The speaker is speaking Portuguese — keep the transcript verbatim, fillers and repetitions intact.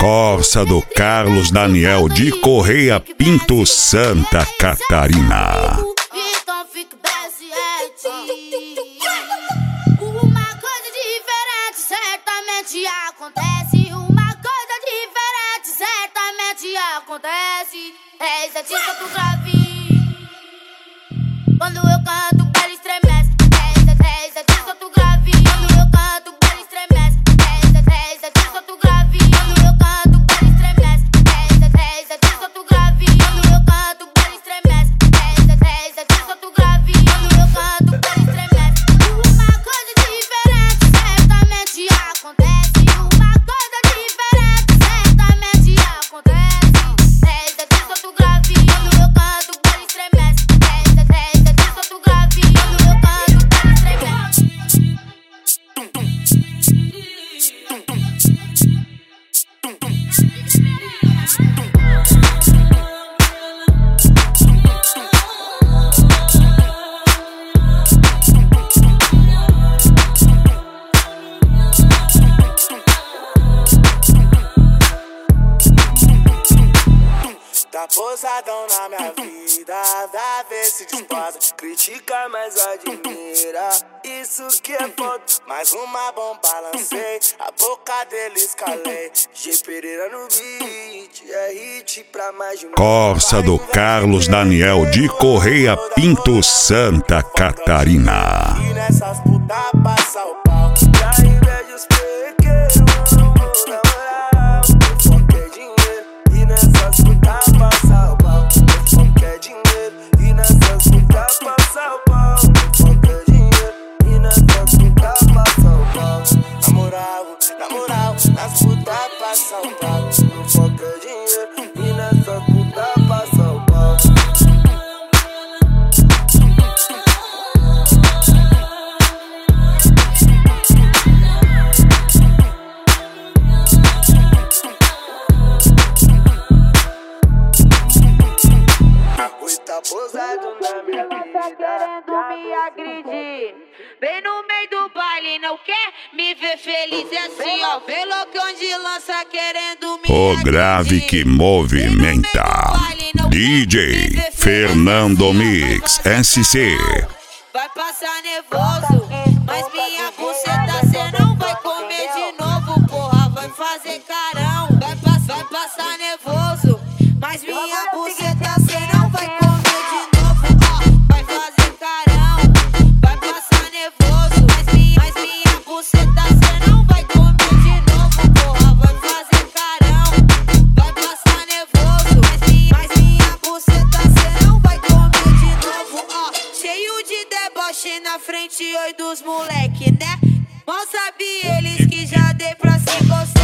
Corsa do Carlos Daniel de Correia Pinto, Santa Catarina. Então fique bem ciente. Uma coisa diferente certamente acontece. Uma coisa diferente certamente acontece. É esse artista do grave. Quando eu canto, ele estremece. É esse, é esse artista do grave. Quando eu canto, ele estremece. É esse, é esse artista do grave. Quando eu canto, ele estremece. É esse, é esse artista do grave. Quando eu canto, ele estremece. É esse, é esse artista do grave. Quando eu canto, ele estremece. Uma coisa diferente certamente acontece. Uma coisa diferente certamente acontece. É esse artista do grave. Quando eu canto, ele estremece. É esse, é esse artista do grave. Quando eu canto, ele estremece. Tá posadão na minha vida, dá ver se desposa. Critica, mas admira, isso que é foda. Mais uma bomba lancei, a boca dele escalei. G Pereira no beat, é hit pra mais de um. Corsa do Carlos Daniel de Correia Pinto, Santa Catarina. E nessas putas passa o pau. Já inveja os pequenos, não vou namorar. Eu só quero dinheiro, e nessas putas passa o pau. Eu só quero dinheiro, e nessas putas passa o pau. Eu só quero dinheiro, e nessas putas passa o pau. Na moral, na moral, nas putas passa o pau. Eu só quero dinheiro, e nessas putas passa o pau. Tá posado na minha vida. Querendo me agredir, vem no meio do baile, não quer me ver feliz. É assim, ó, vê louco onde lança querendo me O agredir. grave que movimenta. D J Fernando Mix S C. Vai passar nervoso, mas minha buceta cê não vai comer de novo, porra, vai fazer carão. Vai, pass vai passar nervoso, mas minha buceta cê não vai comer de novo, ó, vai fazer carão. Vai passar nervoso, mas minha, mas minha buceta cê não vai comer de novo, porra, vai fazer carão. Vai passar nervoso, mas minha, mas minha buceta cê não vai comer de novo, ó, cheio de deboche na frente, oi dos moleque, né? Mal sabe eles que já dei pra se gostar.